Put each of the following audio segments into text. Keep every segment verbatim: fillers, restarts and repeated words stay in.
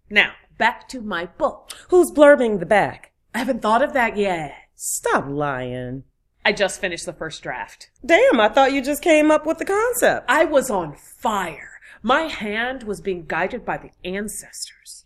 Now, back to my book. Who's blurbing the back? I haven't thought of that yet. Stop lying. I just finished the first draft. Damn, I thought you just came up with the concept. I was on fire. My hand was being guided by the ancestors.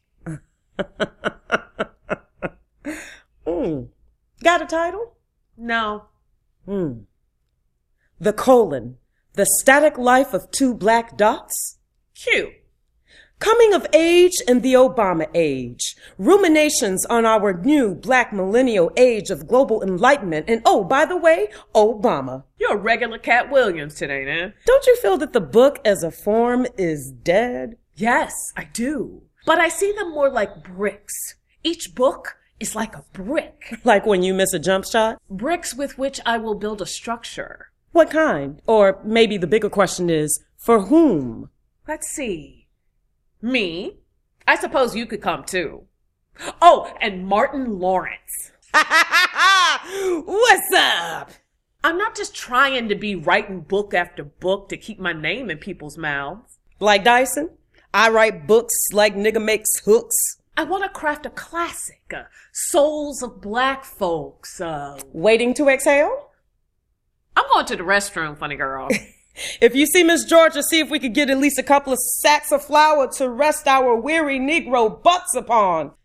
mm. Got a title? No. Hmm. The colon. The static life of two black dots? Cute. Coming of age in the Obama age. Ruminations on our new black millennial age of global enlightenment. And oh, by the way, Obama. You're a regular Cat Williams today, man. Don't you feel that the book as a form is dead? Yes, I do. But I see them more like bricks. Each book is like a brick. Like when you miss a jump shot? Bricks with which I will build a structure. What kind? Or maybe the bigger question is, for whom? Let's see. Me? I suppose you could come too. Oh, and Martin Lawrence. What's up? I'm not just trying to be writing book after book to keep my name in people's mouths. Like Dyson? I write books like nigga makes hooks. I want to craft a classic, uh, Souls of Black Folks. Uh, Waiting to exhale? I'm going to the restroom, funny girl. If you see Miss Georgia, see if we could get at least a couple of sacks of flour to rest our weary Negro butts upon.